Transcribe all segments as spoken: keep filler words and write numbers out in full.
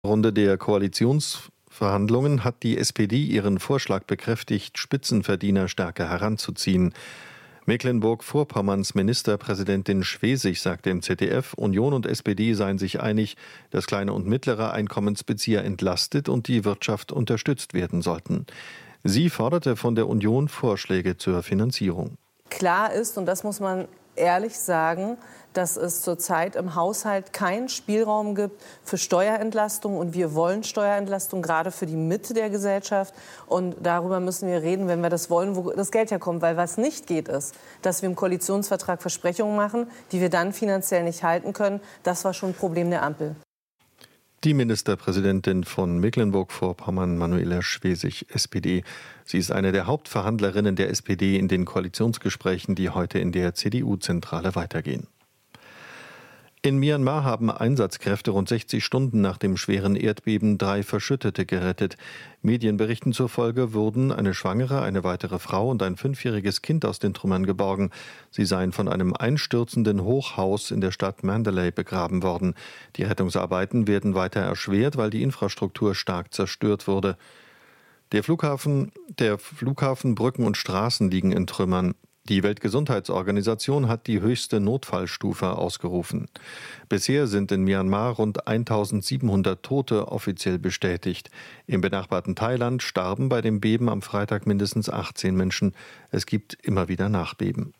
Runde der Koalitionsverhandlungen hat die S P D ihren Vorschlag bekräftigt, Spitzenverdiener stärker heranzuziehen. Mecklenburg-Vorpommerns Ministerpräsidentin Schwesig sagte im Z D F, Union und S P D seien sich einig, dass kleine und mittlere Einkommensbezieher entlastet und die Wirtschaft unterstützt werden sollten. Sie forderte von der Union Vorschläge zur Finanzierung. Klar ist, und das muss man ehrlich sagen, dass es zurzeit im Haushalt keinen Spielraum gibt für Steuerentlastung. Und wir wollen Steuerentlastung, gerade für die Mitte der Gesellschaft. Und darüber müssen wir reden, wenn wir das wollen, wo das Geld herkommt. Weil was nicht geht, ist, dass wir im Koalitionsvertrag Versprechungen machen, die wir dann finanziell nicht halten können. Das war schon ein Problem der Ampel. Die Ministerpräsidentin von Mecklenburg-Vorpommern, Manuela Schwesig, S P D. Sie ist eine der Hauptverhandlerinnen der S P D in den Koalitionsgesprächen, die heute in der C D U-Zentrale weitergehen. In Myanmar haben Einsatzkräfte rund sechzig Stunden nach dem schweren Erdbeben drei Verschüttete gerettet. Medienberichten zufolge wurden eine Schwangere, eine weitere Frau und ein fünfjähriges Kind aus den Trümmern geborgen. Sie seien von einem einstürzenden Hochhaus in der Stadt Mandalay begraben worden. Die Rettungsarbeiten werden weiter erschwert, weil die Infrastruktur stark zerstört wurde. Der Flughafen, der Flughafen, Brücken und Straßen liegen in Trümmern. Die Weltgesundheitsorganisation hat die höchste Notfallstufe ausgerufen. Bisher sind in Myanmar rund eintausendsiebenhundert Tote offiziell bestätigt. Im benachbarten Thailand starben bei dem Beben am Freitag mindestens achtzehn Menschen. Es gibt immer wieder Nachbeben.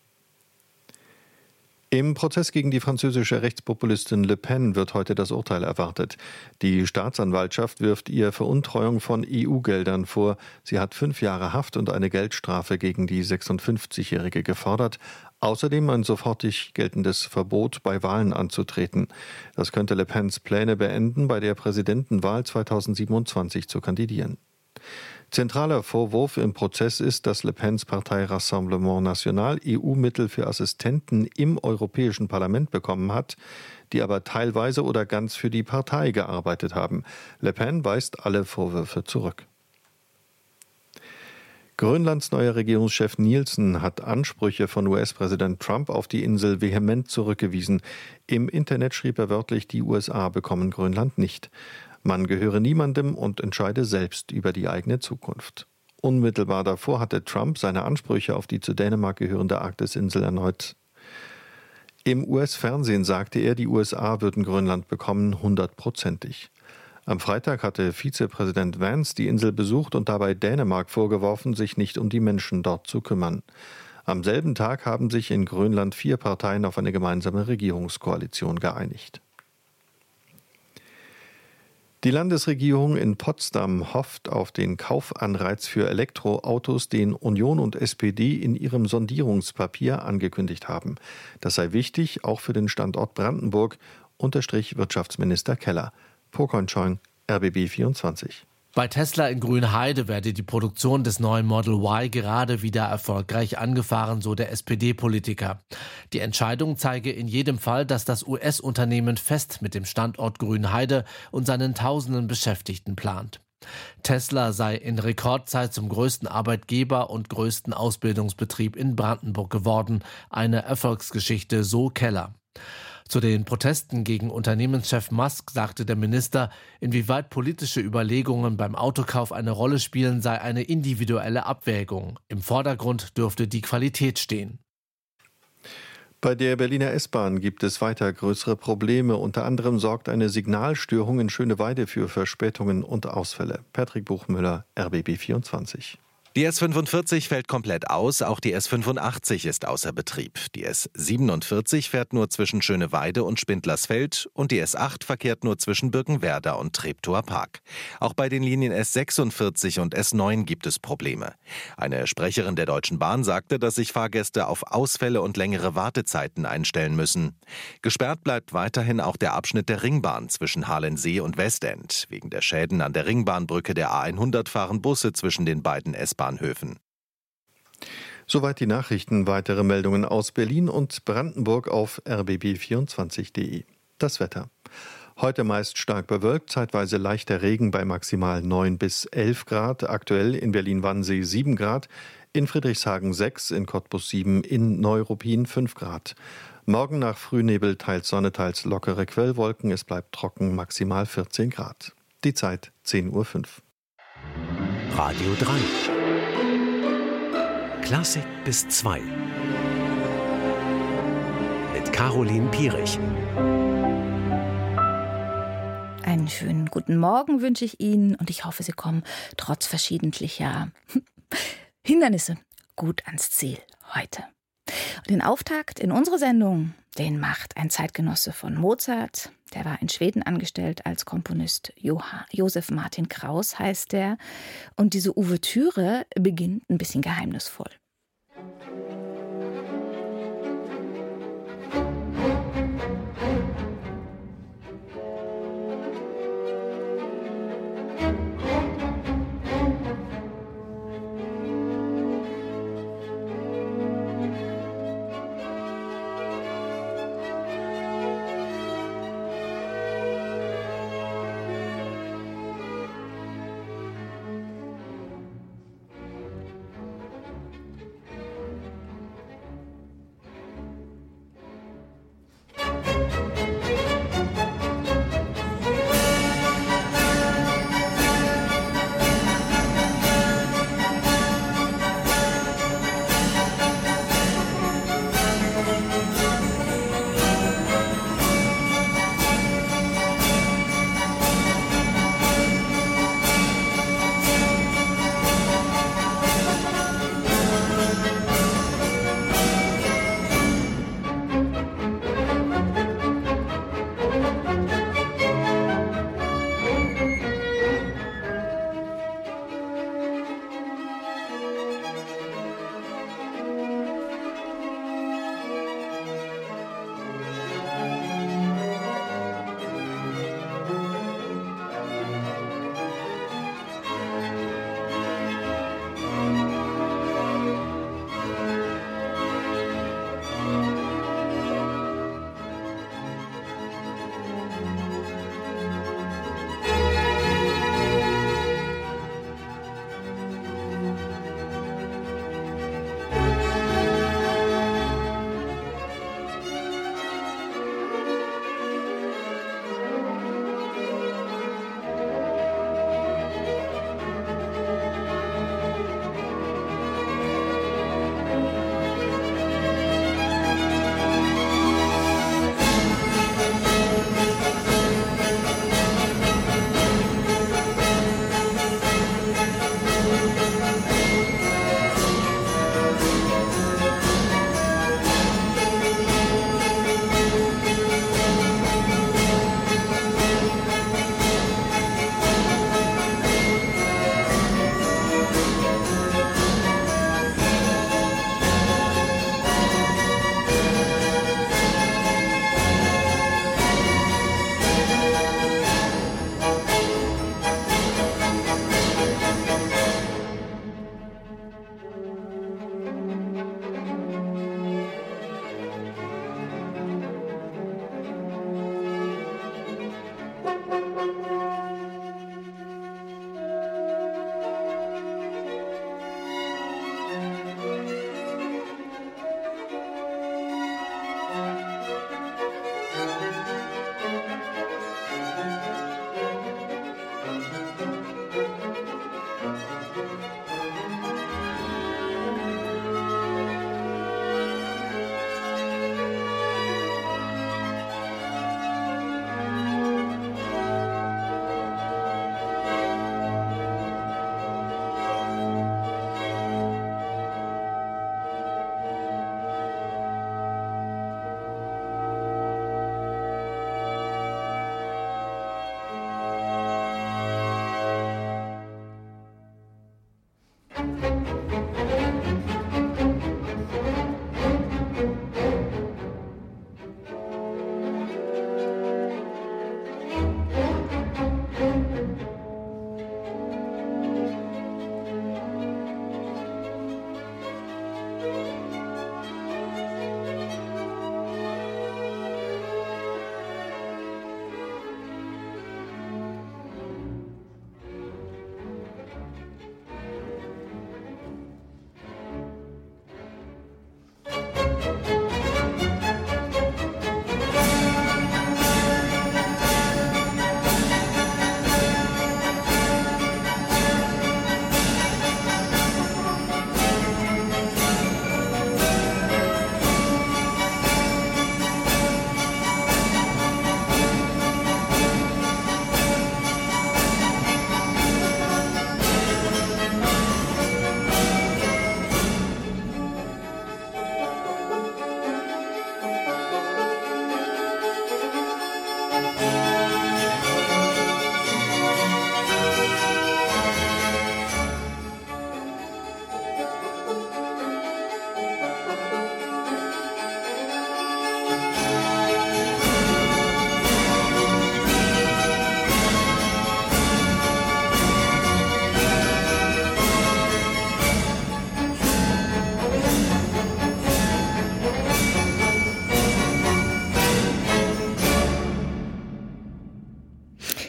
Im Prozess gegen die französische Rechtspopulistin Le Pen wird heute das Urteil erwartet. Die Staatsanwaltschaft wirft ihr Veruntreuung von E U-Geldern vor. Sie hat fünf Jahre Haft und eine Geldstrafe gegen die sechsundfünfzigjährige gefordert. Außerdem ein sofortig geltendes Verbot, bei Wahlen anzutreten. Das könnte Le Pens Pläne beenden, bei der Präsidentenwahl zweitausendsiebenundzwanzig zu kandidieren. Zentraler Vorwurf im Prozess ist, dass Le Pens Partei Rassemblement National E U-Mittel für Assistenten im Europäischen Parlament bekommen hat, die aber teilweise oder ganz für die Partei gearbeitet haben. Le Pen weist alle Vorwürfe zurück. Grönlands neuer Regierungschef Nielsen hat Ansprüche von U S-Präsident Trump auf die Insel vehement zurückgewiesen. Im Internet schrieb er wörtlich, die U S A bekommen Grönland nicht. Man gehöre niemandem und entscheide selbst über die eigene Zukunft. Unmittelbar davor hatte Trump seine Ansprüche auf die zu Dänemark gehörende Arktisinsel erneut. Im U S-Fernsehen sagte er, die U S A würden Grönland bekommen, hundertprozentig. Am Freitag hatte Vizepräsident Vance die Insel besucht und dabei Dänemark vorgeworfen, sich nicht um die Menschen dort zu kümmern. Am selben Tag haben sich in Grönland vier Parteien auf eine gemeinsame Regierungskoalition geeinigt. Die Landesregierung in Potsdam hofft auf den Kaufanreiz für Elektroautos, den Union und S P D in ihrem Sondierungspapier angekündigt haben. Das sei wichtig, auch für den Standort Brandenburg, unterstrich Wirtschaftsminister Keller. Pokonchon, R B B vierundzwanzig. Bei Tesla in Grünheide werde die Produktion des neuen Model Y gerade wieder erfolgreich angefahren, so der S P D-Politiker. Die Entscheidung zeige in jedem Fall, dass das U S-Unternehmen fest mit dem Standort Grünheide und seinen tausenden Beschäftigten plant. Tesla sei in Rekordzeit zum größten Arbeitgeber und größten Ausbildungsbetrieb in Brandenburg geworden. Eine Erfolgsgeschichte, so Keller. Zu den Protesten gegen Unternehmenschef Musk sagte der Minister, inwieweit politische Überlegungen beim Autokauf eine Rolle spielen, sei eine individuelle Abwägung. Im Vordergrund dürfte die Qualität stehen. Bei der Berliner S-Bahn gibt es weiter größere Probleme. Unter anderem sorgt eine Signalstörung in Schöneweide für Verspätungen und Ausfälle. Patrick Buchmüller, R B B vierundzwanzig. Die S fünfundvierzig fällt komplett aus, auch die S fünfundachtzig ist außer Betrieb. Die S siebenundvierzig fährt nur zwischen Schöneweide und Spindlersfeld und die S acht verkehrt nur zwischen Birkenwerder und Treptower Park. Auch bei den Linien S sechsundvierzig und S neun gibt es Probleme. Eine Sprecherin der Deutschen Bahn sagte, dass sich Fahrgäste auf Ausfälle und längere Wartezeiten einstellen müssen. Gesperrt bleibt weiterhin auch der Abschnitt der Ringbahn zwischen Halensee und Westend. Wegen der Schäden an der Ringbahnbrücke der A hundert fahren Busse zwischen den beiden S-Bahnhöfen. Soweit die Nachrichten. Weitere Meldungen aus Berlin und Brandenburg auf r b b vierundzwanzig punkt de. Das Wetter. Heute meist stark bewölkt, zeitweise leichter Regen bei maximal neun bis elf Grad. Aktuell in Berlin-Wannsee sieben Grad, in Friedrichshagen sechs, in Cottbus sieben, in Neuruppin fünf Grad. Morgen nach Frühnebel teils Sonne, teils lockere Quellwolken. Es bleibt trocken, maximal vierzehn Grad. Die Zeit zehn Uhr fünf. Radio drei. Klassik bis zwei. Mit Caroline Pierich. Einen schönen guten Morgen wünsche ich Ihnen und ich hoffe, Sie kommen trotz verschiedentlicher Hindernisse gut ans Ziel heute. Und den Auftakt in unsere Sendung, den macht ein Zeitgenosse von Mozart. Der war in Schweden angestellt als Komponist. Johann, Josef Martin Kraus heißt der. Und diese Ouvertüre beginnt ein bisschen geheimnisvoll.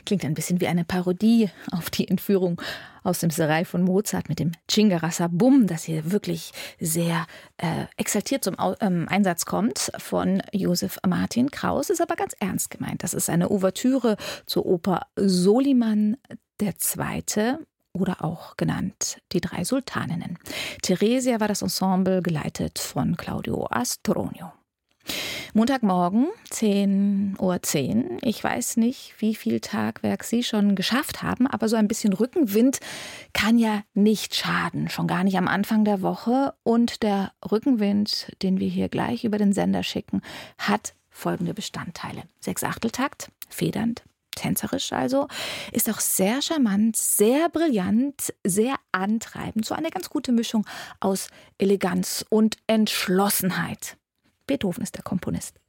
Klingt ein bisschen wie eine Parodie auf die Entführung aus dem Serail von Mozart mit dem Chingarasa-Bum, das hier wirklich sehr äh, exaltiert zum Au- ähm, Einsatz kommt von Josef Martin Kraus, ist aber ganz ernst gemeint. Das ist eine Ouvertüre zur Oper Soliman der Zweite oder auch genannt Die drei Sultaninnen. Theresia war das Ensemble, geleitet von Claudio Astronio. Montagmorgen, zehn Uhr zehn. Ich weiß nicht, wie viel Tagwerk Sie schon geschafft haben, aber so ein bisschen Rückenwind kann ja nicht schaden, schon gar nicht am Anfang der Woche. Und der Rückenwind, den wir hier gleich über den Sender schicken, hat folgende Bestandteile. Sechsachteltakt, federnd, tänzerisch also, ist auch sehr charmant, sehr brillant, sehr antreibend. So eine ganz gute Mischung aus Eleganz und Entschlossenheit. Beethoven ist der Komponist.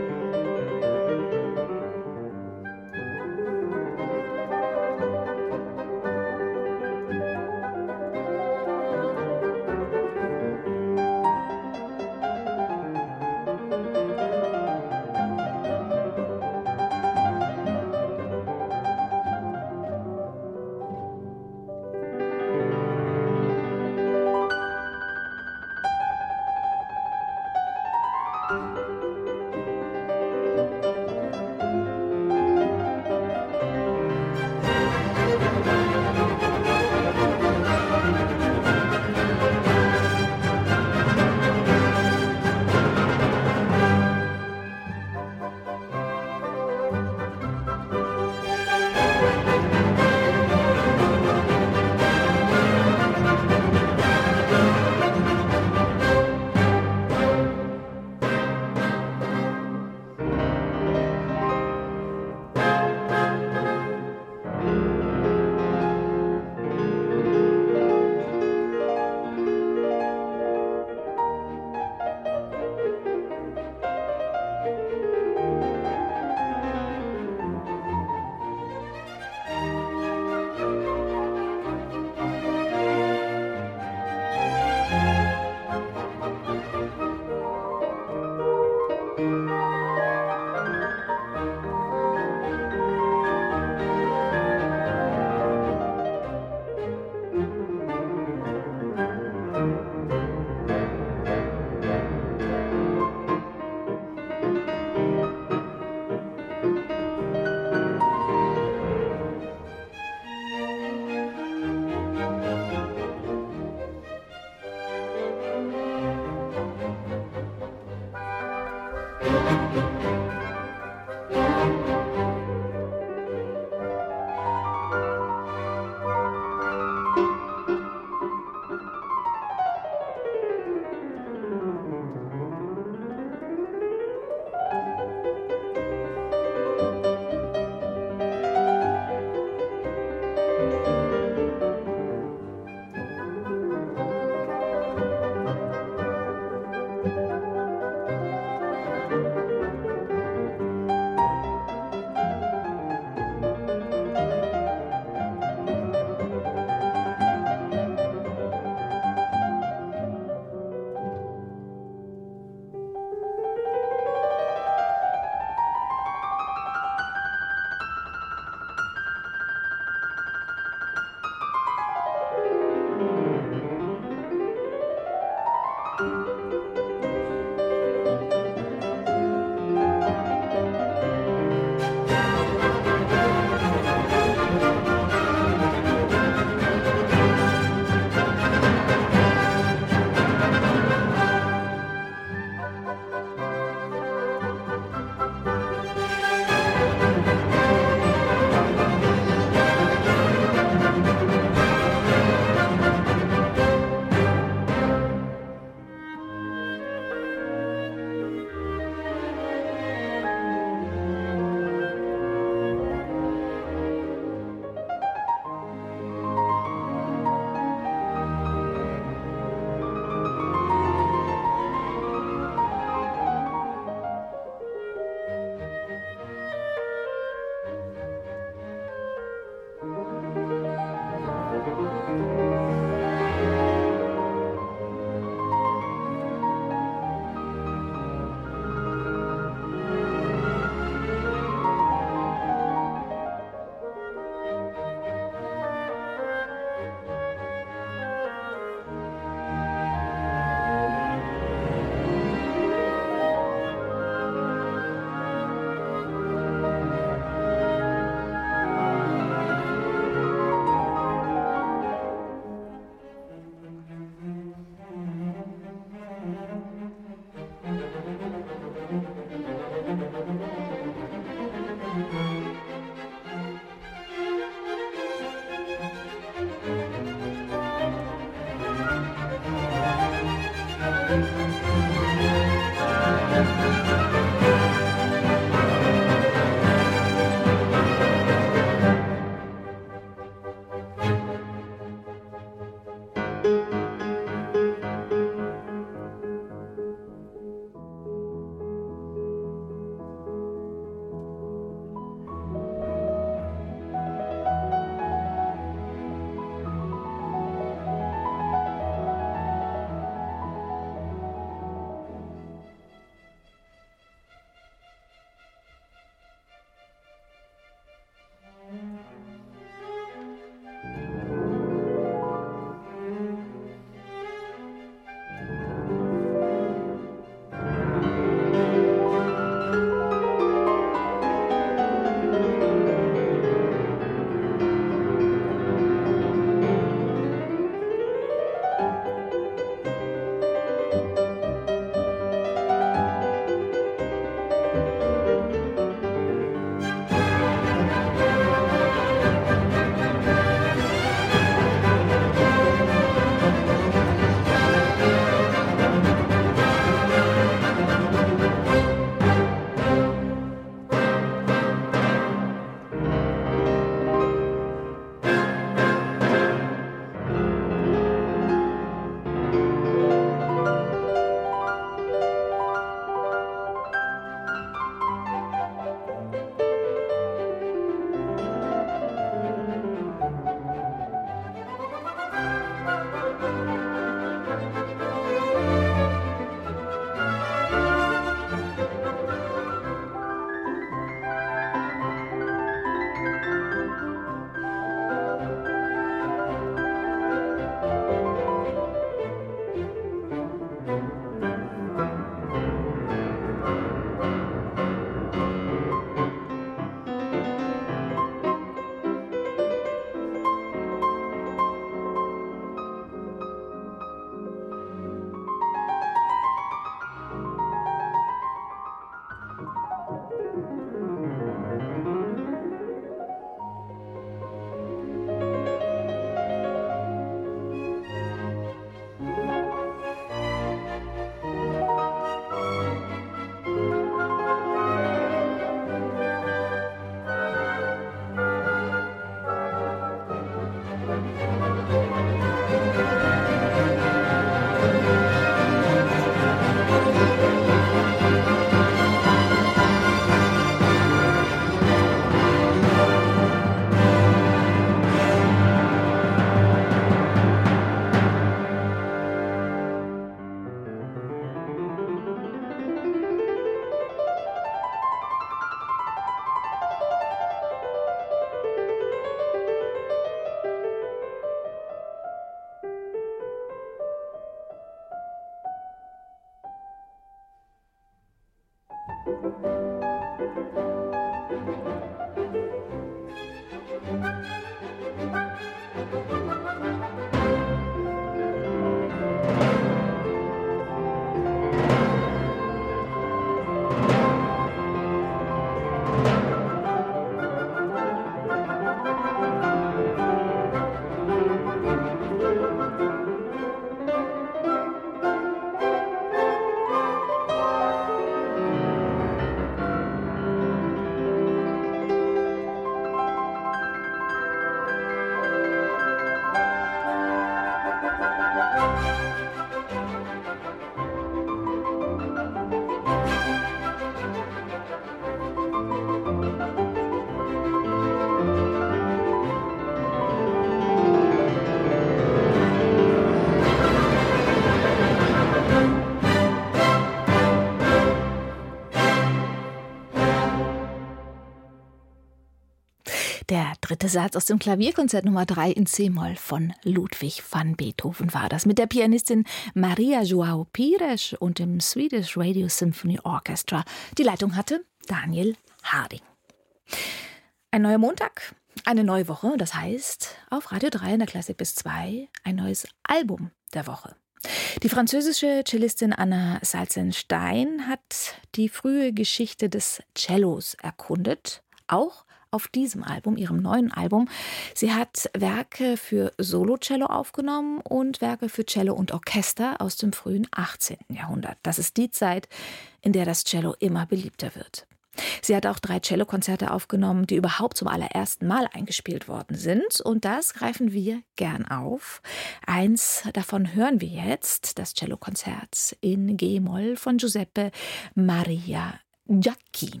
Der dritte Satz aus dem Klavierkonzert Nummer drei in C-Moll von Ludwig van Beethoven war das, mit der Pianistin Maria João Pires und dem Swedish Radio Symphony Orchestra. Die Leitung hatte Daniel Harding. Ein neuer Montag, eine neue Woche, das heißt auf Radio drei in der Klassik bis zwei ein neues Album der Woche. Die französische Cellistin Anna Salzenstein hat die frühe Geschichte des Cellos erkundet, auch auf diesem Album, ihrem neuen Album. Sie hat Werke für Solocello aufgenommen und Werke für Cello und Orchester aus dem frühen achtzehnten Jahrhundert. Das ist die Zeit, in der das Cello immer beliebter wird. Sie hat auch drei Cellokonzerte aufgenommen, die überhaupt zum allerersten Mal eingespielt worden sind. Und das greifen wir gern auf. Eins davon hören wir jetzt, das Cellokonzert in G-Moll von Giuseppe Maria Giacchini.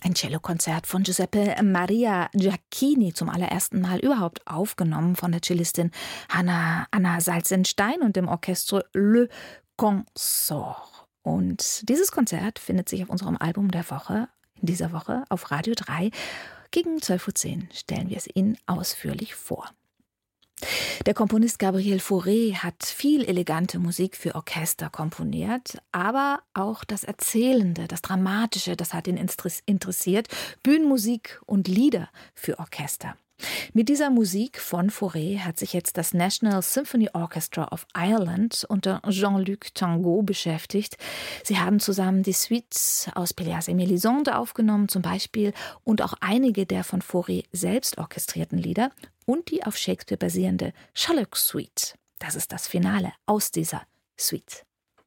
Ein Cellokonzert von Giuseppe Maria Giacchini, zum allerersten Mal überhaupt aufgenommen von der Cellistin Hanna, Anna Salzenstein und dem Orchestre Le Consort. Und dieses Konzert findet sich auf unserem Album der Woche, in dieser Woche auf Radio drei. Gegen zwölf Uhr zehn stellen wir es Ihnen ausführlich vor. Der Komponist Gabriel Fauré hat viel elegante Musik für Orchester komponiert, aber auch das Erzählende, das Dramatische, das hat ihn interessiert, Bühnenmusik und Lieder für Orchester. Mit dieser Musik von Fauré hat sich jetzt das National Symphony Orchestra of Ireland unter Jean-Luc Tango beschäftigt. Sie haben zusammen die Suites aus Pelléas et Mélisande aufgenommen zum Beispiel und auch einige der von Fauré selbst orchestrierten Lieder und die auf Shakespeare basierende Shylock Suite. Das ist das Finale aus dieser Suite.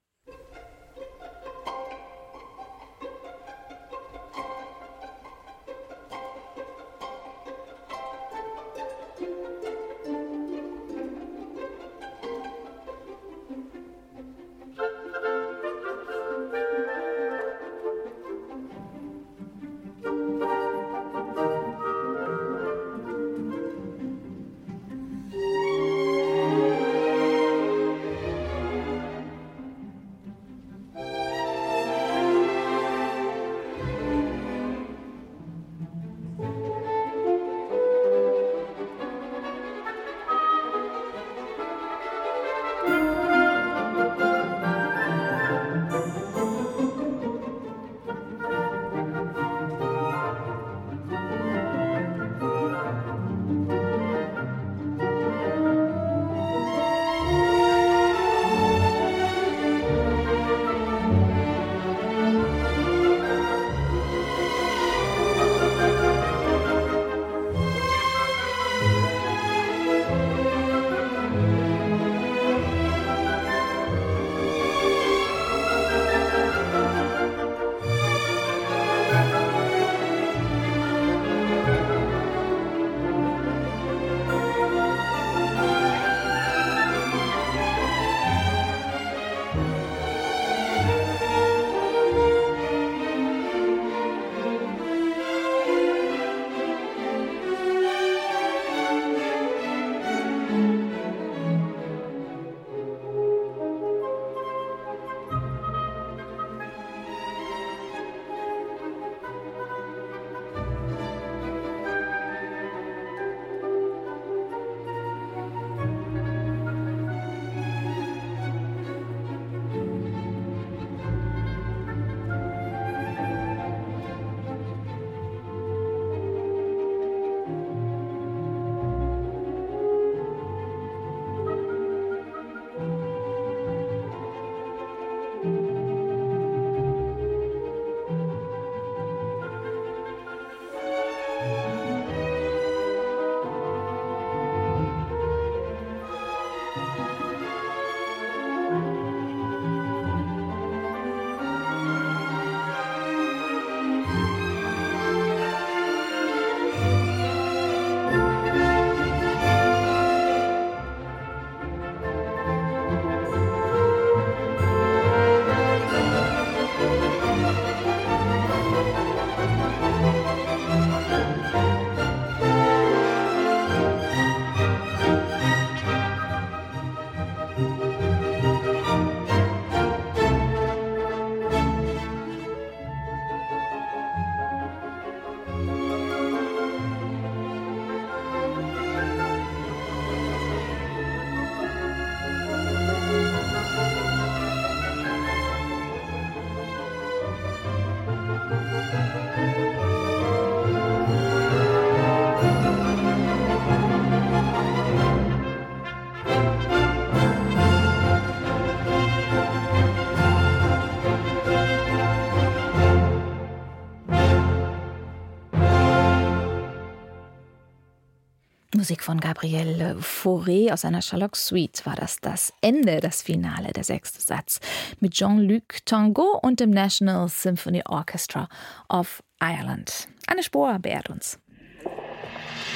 Musik von Gabriel Fauré aus einer Shylock Suite war das das Ende, das Finale, der sechste Satz mit Jean-Luc Tango und dem National Symphony Orchestra of Ireland. Anne Spohr beehrt uns.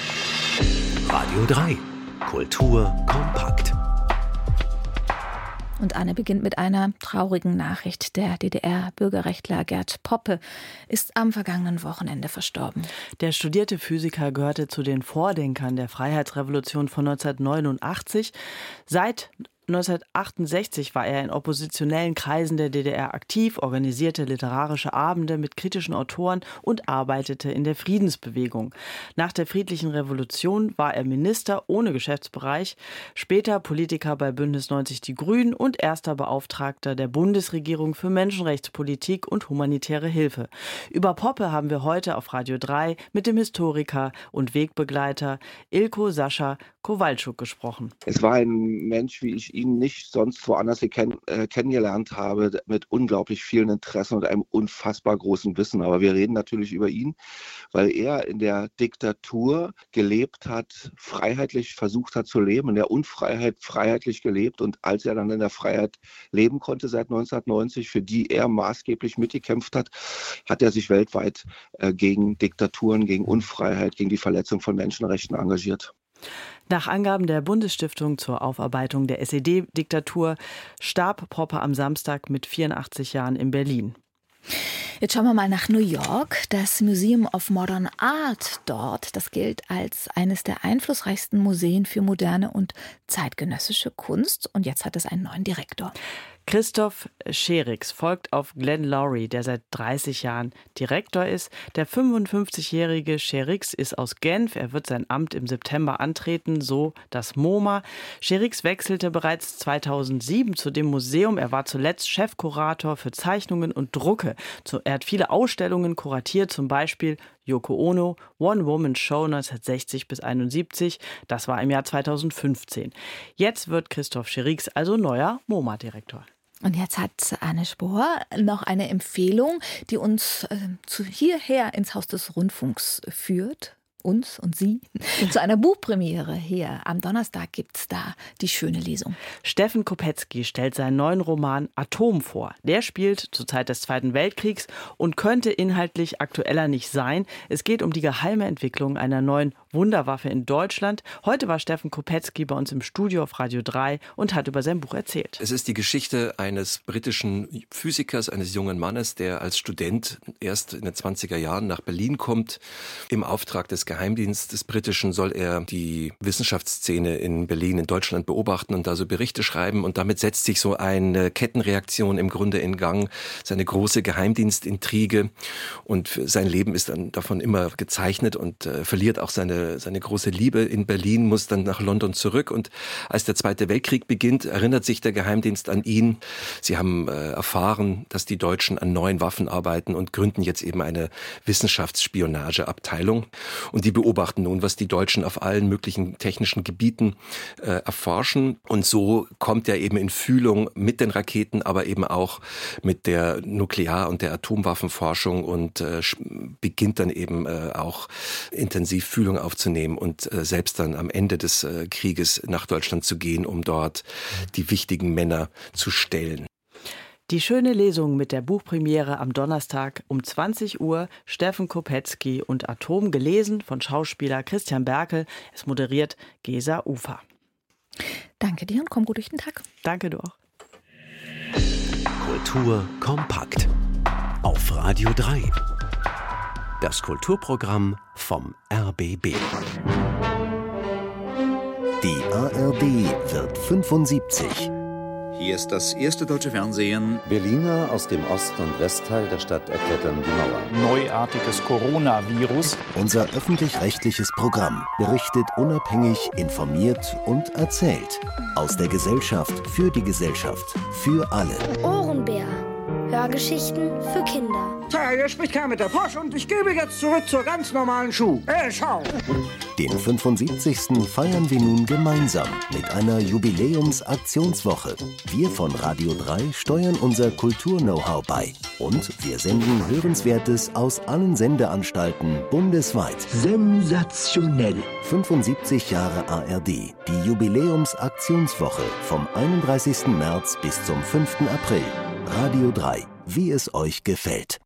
Radio drei. Kultur kompakt. Und Anne beginnt mit einer traurigen Nachricht. Der D D R-Bürgerrechtler Gerd Poppe ist am vergangenen Wochenende verstorben. Der studierte Physiker gehörte zu den Vordenkern der Freiheitsrevolution von neunzehnhundertneunundachtzig. Seit neunzehnhundertachtundsechzig war er in oppositionellen Kreisen der D D R aktiv, organisierte literarische Abende mit kritischen Autoren und arbeitete in der Friedensbewegung. Nach der friedlichen Revolution war er Minister ohne Geschäftsbereich, später Politiker bei Bündnis neunzig Die Grünen und erster Beauftragter der Bundesregierung für Menschenrechtspolitik und humanitäre Hilfe. Über Poppe haben wir heute auf Radio drei mit dem Historiker und Wegbegleiter Ilko Sascha Kowalczuk gesprochen. Es war ein Mensch, wie ich ihn nicht sonst woanders kenn- äh, kennengelernt habe, mit unglaublich vielen Interessen und einem unfassbar großen Wissen. Aber wir reden natürlich über ihn, weil er in der Diktatur gelebt hat, freiheitlich versucht hat zu leben, in der Unfreiheit freiheitlich gelebt. Und als er dann in der Freiheit leben konnte seit neunzehnhundertneunzig, für die er maßgeblich mitgekämpft hat, hat er sich weltweit äh, gegen Diktaturen, gegen Unfreiheit, gegen die Verletzung von Menschenrechten engagiert. Nach Angaben der Bundesstiftung zur Aufarbeitung der S E D-Diktatur starb Poppe am Samstag mit vierundachtzig Jahren in Berlin. Jetzt schauen wir mal nach New York. Das Museum of Modern Art dort, das gilt als eines der einflussreichsten Museen für moderne und zeitgenössische Kunst. Und jetzt hat es einen neuen Direktor. Christoph Scherix folgt auf Glenn Lowry, der seit dreißig Jahren Direktor ist. Der fünfundfünfzigjährige Scherix ist aus Genf. Er wird sein Amt im September antreten, so das MoMA. Scherix wechselte bereits zweitausendsieben zu dem Museum. Er war zuletzt Chefkurator für Zeichnungen und Drucke. Er hat viele Ausstellungen kuratiert, zum Beispiel Yoko Ono, One Woman Show neunzehnhundertsechzig bis einundsiebzig. Das war im Jahr zweitausendfünfzehn. Jetzt wird Christoph Scherix also neuer MoMA-Direktor. Und jetzt hat Anne Spohr noch eine Empfehlung, die uns äh, zu hierher ins Haus des Rundfunks führt. Uns und Sie, zu einer Buchpremiere hier. Am Donnerstag gibt es da die schöne Lesung. Steffen Kopetzky stellt seinen neuen Roman Atom vor. Der spielt zur Zeit des Zweiten Weltkriegs und könnte inhaltlich aktueller nicht sein. Es geht um die geheime Entwicklung einer neuen Wunderwaffe in Deutschland. Heute war Steffen Kopetzky bei uns im Studio auf Radio drei und hat über sein Buch erzählt. Es ist die Geschichte eines britischen Physikers, eines jungen Mannes, der als Student erst in den zwanziger Jahren nach Berlin kommt. Im Auftrag des Geheimdienst des Britischen soll er die Wissenschaftsszene in Berlin, in Deutschland beobachten und da so Berichte schreiben. Und damit setzt sich so eine Kettenreaktion im Grunde in Gang, seine große Geheimdienstintrige. Und sein Leben ist dann davon immer gezeichnet und äh, verliert auch seine, seine große Liebe in Berlin, muss dann nach London zurück. Und als der Zweite Weltkrieg beginnt, erinnert sich der Geheimdienst an ihn. Sie haben äh, erfahren, dass die Deutschen an neuen Waffen arbeiten und gründen jetzt eben eine Wissenschaftsspionageabteilung. Und die beobachten nun, was die Deutschen auf allen möglichen technischen Gebieten äh, erforschen. Und so kommt er eben in Fühlung mit den Raketen, aber eben auch mit der Nuklear- und der Atomwaffenforschung und äh, beginnt dann eben äh, auch intensiv Fühlung aufzunehmen und äh, selbst dann am Ende des äh, Krieges nach Deutschland zu gehen, um dort die wichtigen Männer zu stellen. Die schöne Lesung mit der Buchpremiere am Donnerstag um zwanzig Uhr. Steffen Kopetzky und Atom, gelesen von Schauspieler Christian Berkel. Es moderiert Gesa Ufer. Danke dir und komm gut durch den Tag. Danke, du auch. Kultur kompakt. Auf Radio drei. Das Kulturprogramm vom R B B. Die A R D wird fünfundsiebzig. Hier ist das erste deutsche Fernsehen. Berliner aus dem Ost- und Westteil der Stadt erklettern die Mauer. Neuartiges Coronavirus. Unser öffentlich-rechtliches Programm berichtet unabhängig, informiert und erzählt. Aus der Gesellschaft, für die Gesellschaft, für alle. Ohrenbär. Hörgeschichten für Kinder. Tja, hier spricht Kermit mit der Frosch und ich gebe jetzt zurück zur ganz normalen Schuh. Hey, schau! Den fünfundsiebzigsten feiern wir nun gemeinsam mit einer Jubiläumsaktionswoche. Wir von Radio drei steuern unser Kultur-Know-how bei. Und wir senden Hörenswertes aus allen Sendeanstalten bundesweit. Sensationell! fünfundsiebzig Jahre A R D. Die Jubiläumsaktionswoche vom einunddreißigsten März bis zum fünften April. Radio drei, wie es euch gefällt.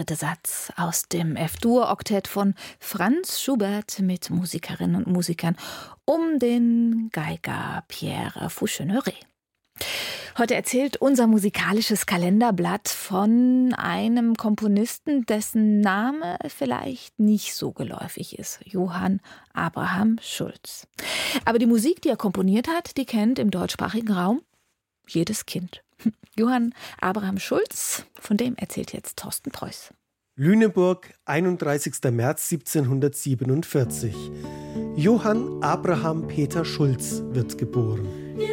dritte Satz aus dem F-Dur-Oktett von Franz Schubert mit Musikerinnen und Musikern um den Geiger Pierre Foucheneuret. Heute erzählt unser musikalisches Kalenderblatt von einem Komponisten, dessen Name vielleicht nicht so geläufig ist. Johann Abraham Schulz. Aber die Musik, die er komponiert hat, die kennt im deutschsprachigen Raum jedes Kind. Johann Abraham Schulz, von dem erzählt jetzt Thorsten Preuß. Lüneburg, einunddreißigster März siebzehnhundertsiebenundvierzig. Johann Abraham Peter Schulz wird geboren.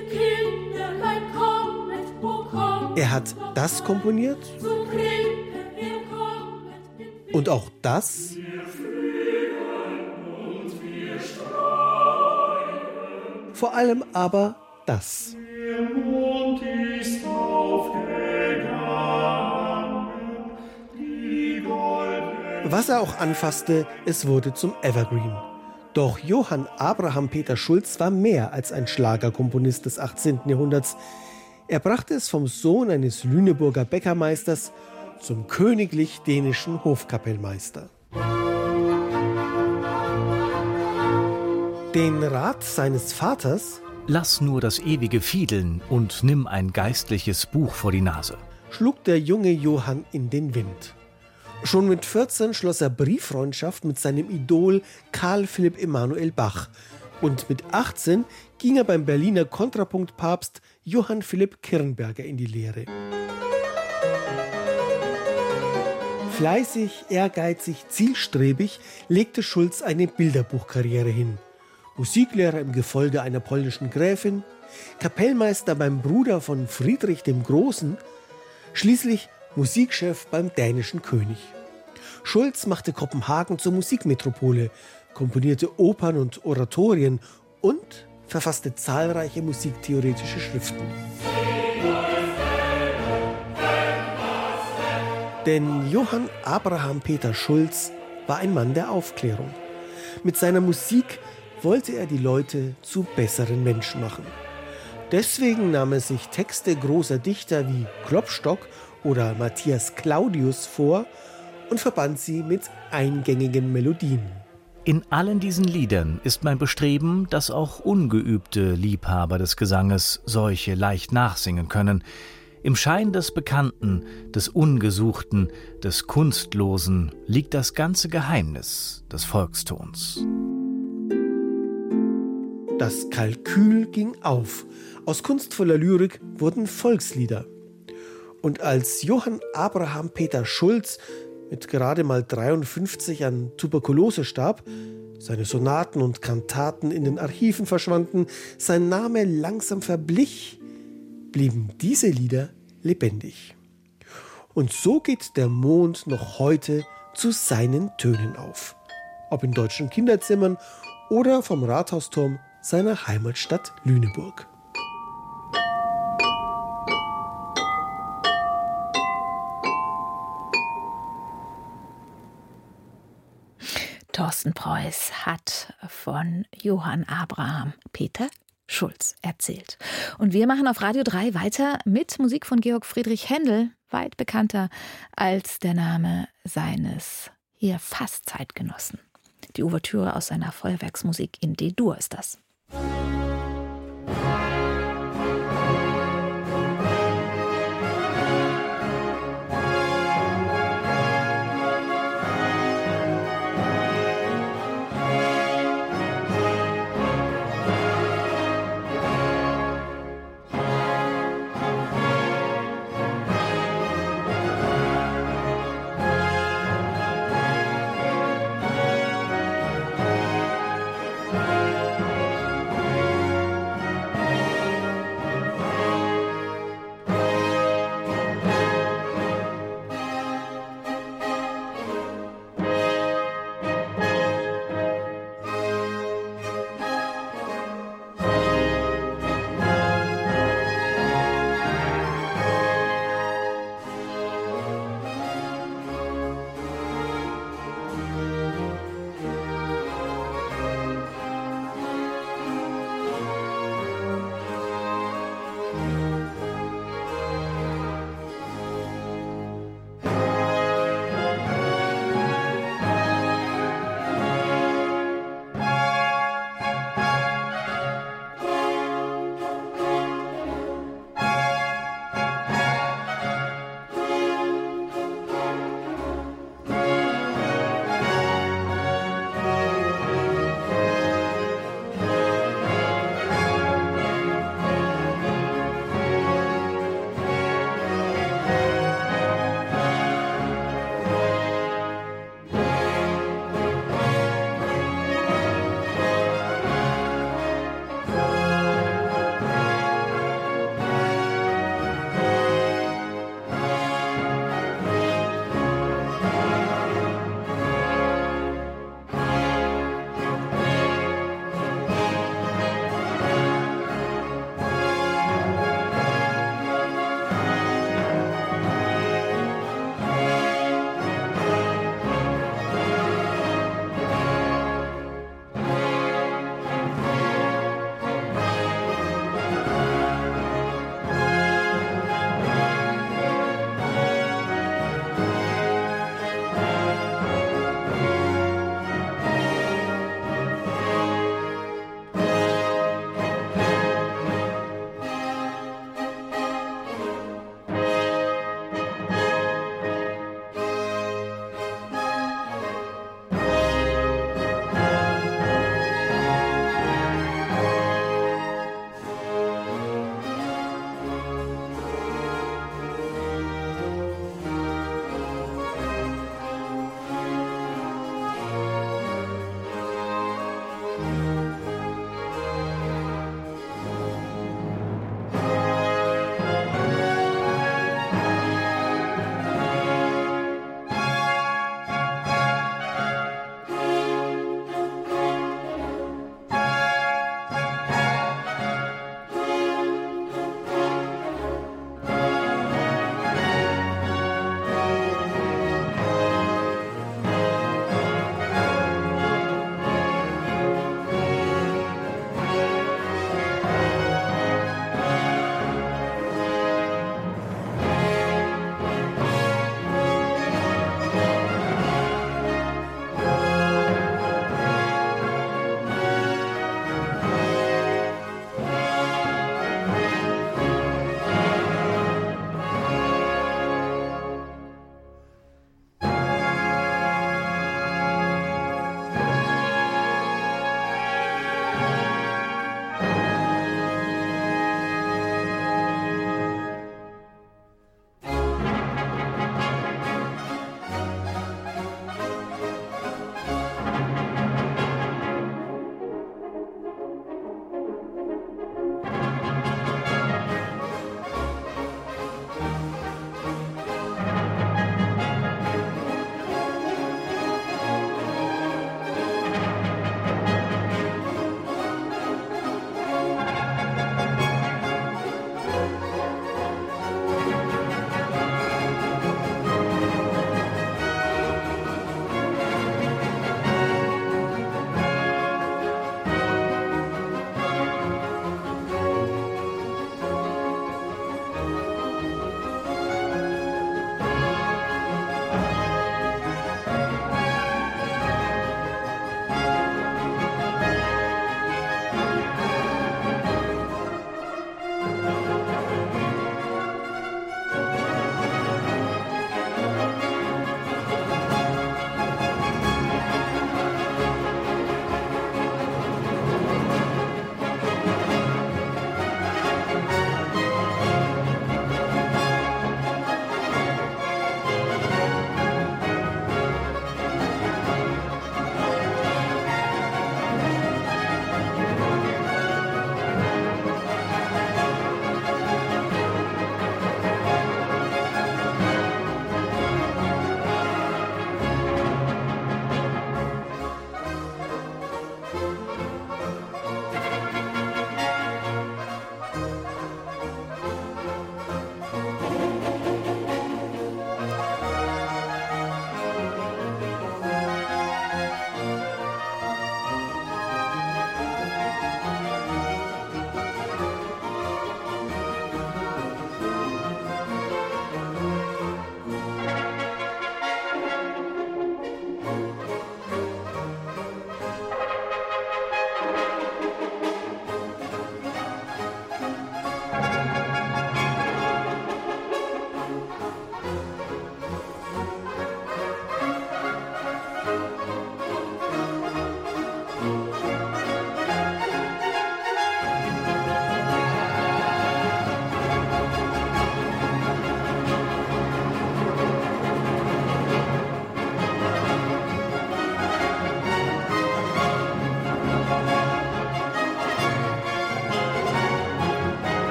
Er hat das komponiert und auch das. Vor allem aber das. Was er auch anfasste, es wurde zum Evergreen. Doch Johann Abraham Peter Schulz war mehr als ein Schlagerkomponist des achtzehnten Jahrhunderts. Er brachte es vom Sohn eines Lüneburger Bäckermeisters zum königlich dänischen Hofkapellmeister. Den Rat seines Vaters, lass nur das ewige Fiedeln und nimm ein geistliches Buch vor die Nase, schlug der junge Johann in den Wind. Schon mit vierzehn schloss er Brieffreundschaft mit seinem Idol Karl Philipp Emanuel Bach. Und mit achtzehn ging er beim Berliner Kontrapunktpapst Johann Philipp Kirnberger in die Lehre. Fleißig, ehrgeizig, zielstrebig legte Schulz eine Bilderbuchkarriere hin. Musiklehrer im Gefolge einer polnischen Gräfin, Kapellmeister beim Bruder von Friedrich dem Großen, schließlich Musikchef beim dänischen König. Schulz machte Kopenhagen zur Musikmetropole, komponierte Opern und Oratorien und verfasste zahlreiche musiktheoretische Schriften. Denn Johann Abraham Peter Schulz war ein Mann der Aufklärung. Mit seiner Musik wollte er die Leute zu besseren Menschen machen. Deswegen nahm er sich Texte großer Dichter wie Klopstock oder Matthias Claudius vor und verband sie mit eingängigen Melodien. In allen diesen Liedern ist mein Bestreben, dass auch ungeübte Liebhaber des Gesanges solche leicht nachsingen können. Im Schein des Bekannten, des Ungesuchten, des Kunstlosen liegt das ganze Geheimnis des Volkstons. Das Kalkül ging auf. Aus kunstvoller Lyrik wurden Volkslieder. Und als Johann Abraham Peter Schulz mit gerade mal dreiundfünfzig an Tuberkulose starb, seine Sonaten und Kantaten in den Archiven verschwanden, sein Name langsam verblich, blieben diese Lieder lebendig. Und so geht der Mond noch heute zu seinen Tönen auf. Ob in deutschen Kinderzimmern oder vom Rathausturm seiner Heimatstadt Lüneburg. Thorsten Preuß hat von Johann Abraham Peter Schulz erzählt. Und wir machen auf Radio drei weiter mit Musik von Georg Friedrich Händel, weit bekannter als der Name seines hier fast Zeitgenossen. Die Ouvertüre aus seiner Feuerwerksmusik in D-Dur ist das.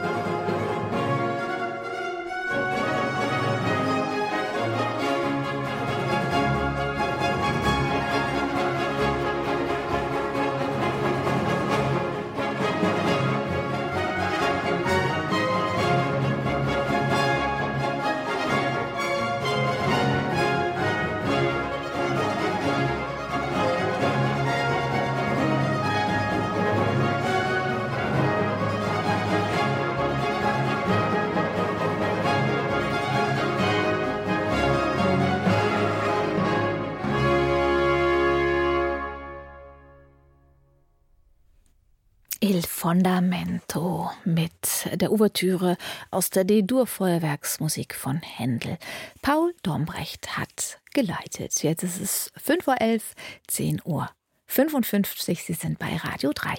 Il Fondamento mit der Ouvertüre aus der D-Dur-Feuerwerksmusik von Händel. Paul Dombrecht hat geleitet. Jetzt ist es fünf Uhr elf, zehn Uhr fünfundfünfzig. Sie sind bei Radio drei.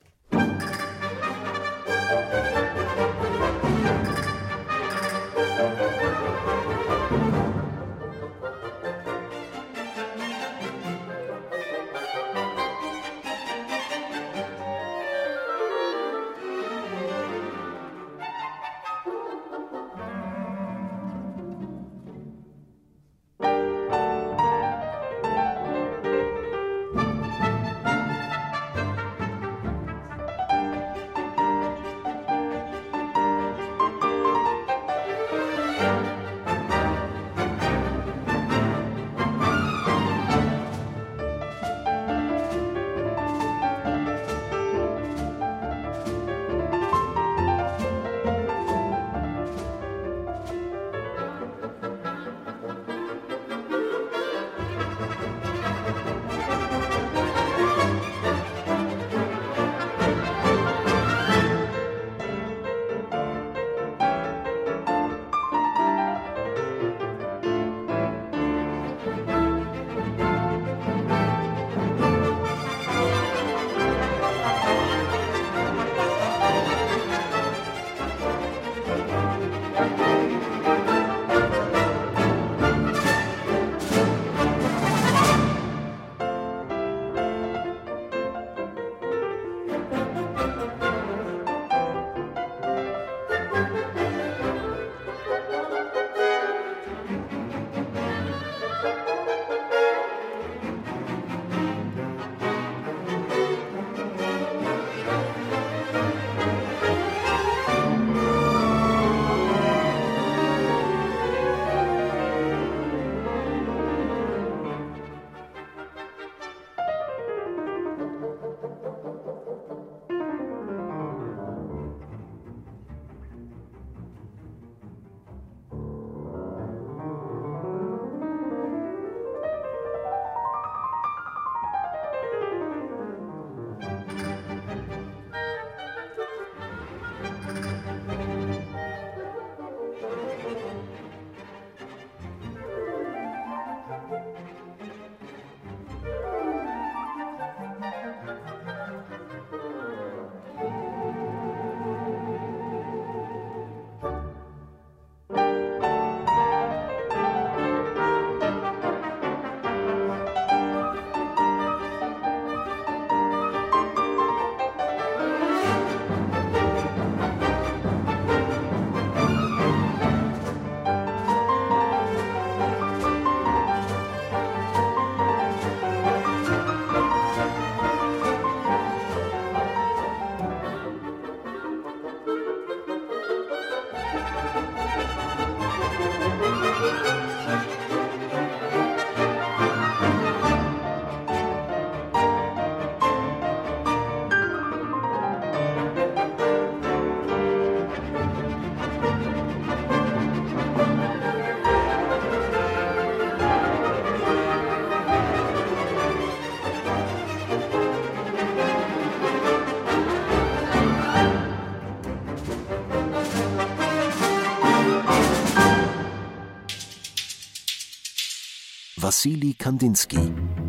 Wassili Kandinsky.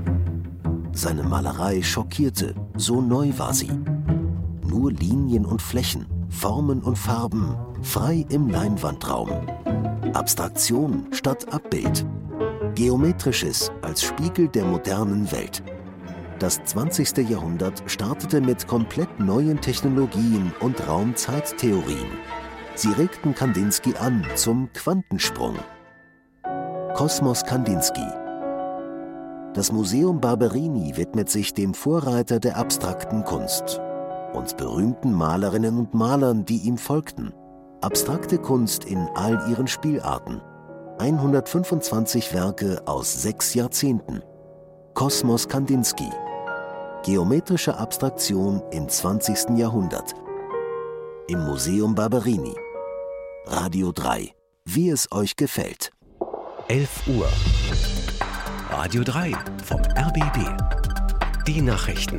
Seine Malerei schockierte, so neu war sie. Nur Linien und Flächen, Formen und Farben, frei im Leinwandraum. Abstraktion statt Abbild. Geometrisches als Spiegel der modernen Welt. Das zwanzigste Jahrhundert startete mit komplett neuen Technologien und Raum-Zeit-Theorien. Sie regten Kandinsky an zum Quantensprung. Kosmos Kandinsky. Das Museum Barberini widmet sich dem Vorreiter der abstrakten Kunst und berühmten Malerinnen und Malern, die ihm folgten. Abstrakte Kunst in all ihren Spielarten. hundertfünfundzwanzig Werke aus sechs Jahrzehnten. Kosmos Kandinsky. Geometrische Abstraktion im zwanzigsten Jahrhundert. Im Museum Barberini. Radio drei. Wie es euch gefällt. elf Uhr. Radio drei vom R B B. Die Nachrichten.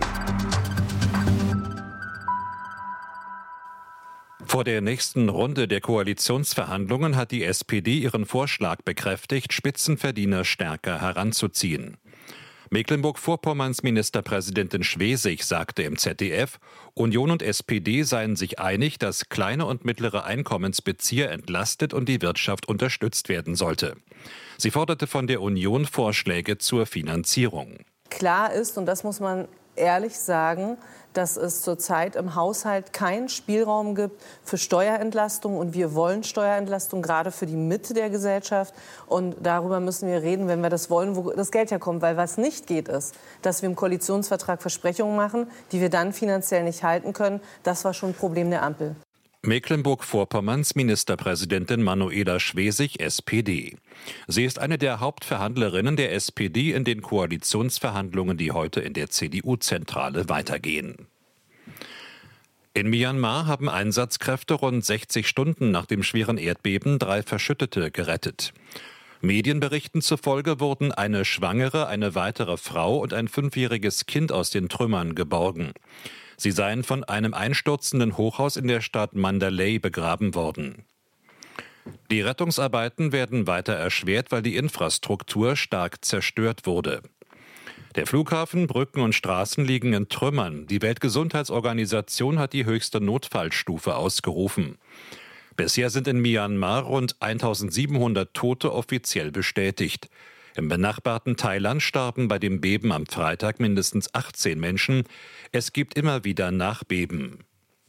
Vor der nächsten Runde der Koalitionsverhandlungen hat die S P D ihren Vorschlag bekräftigt, Spitzenverdiener stärker heranzuziehen. Mecklenburg-Vorpommerns Ministerpräsidentin Schwesig sagte im Z D F, Union und S P D seien sich einig, dass kleine und mittlere Einkommensbezieher entlastet und die Wirtschaft unterstützt werden sollte. Sie forderte von der Union Vorschläge zur Finanzierung. Klar ist, und das muss man ehrlich sagen, dass es zurzeit im Haushalt keinen Spielraum gibt für Steuerentlastung. Und wir wollen Steuerentlastung, gerade für die Mitte der Gesellschaft. Und darüber müssen wir reden, wenn wir das wollen, wo das Geld herkommt. Weil was nicht geht, ist, dass wir im Koalitionsvertrag Versprechungen machen, die wir dann finanziell nicht halten können. Das war schon ein Problem der Ampel. Mecklenburg-Vorpommerns Ministerpräsidentin Manuela Schwesig, S P D. Sie ist eine der Hauptverhandlerinnen der S P D in den Koalitionsverhandlungen, die heute in der C D U-Zentrale weitergehen. In Myanmar haben Einsatzkräfte rund sechzig Stunden nach dem schweren Erdbeben drei Verschüttete gerettet. Medienberichten zufolge wurden eine Schwangere, eine weitere Frau und ein fünfjähriges Kind aus den Trümmern geborgen. Sie seien von einem einstürzenden Hochhaus in der Stadt Mandalay begraben worden. Die Rettungsarbeiten werden weiter erschwert, weil die Infrastruktur stark zerstört wurde. Der Flughafen, Brücken und Straßen liegen in Trümmern. Die Weltgesundheitsorganisation hat die höchste Notfallstufe ausgerufen. Bisher sind in Myanmar rund eintausendsiebenhundert Tote offiziell bestätigt. Im benachbarten Thailand starben bei dem Beben am Freitag mindestens achtzehn Menschen. Es gibt immer wieder Nachbeben.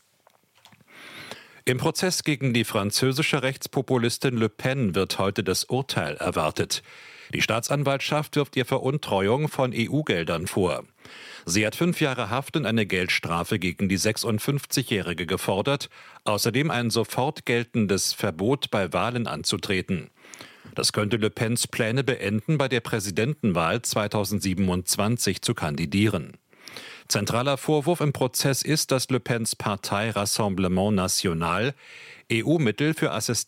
Im Prozess gegen die französische Rechtspopulistin Le Pen wird heute das Urteil erwartet. Die Staatsanwaltschaft wirft ihr Veruntreuung von E U-Geldern vor. Sie hat fünf Jahre Haft und eine Geldstrafe gegen die sechsundfünfzigjährige gefordert, außerdem ein sofort geltendes Verbot bei Wahlen anzutreten. Das könnte Le Pens Pläne beenden, bei der Präsidentenwahl zweitausendsiebenundzwanzig zu kandidieren. Zentraler Vorwurf im Prozess ist, dass Le Pens Partei Rassemblement National E U-Mittel für Assist-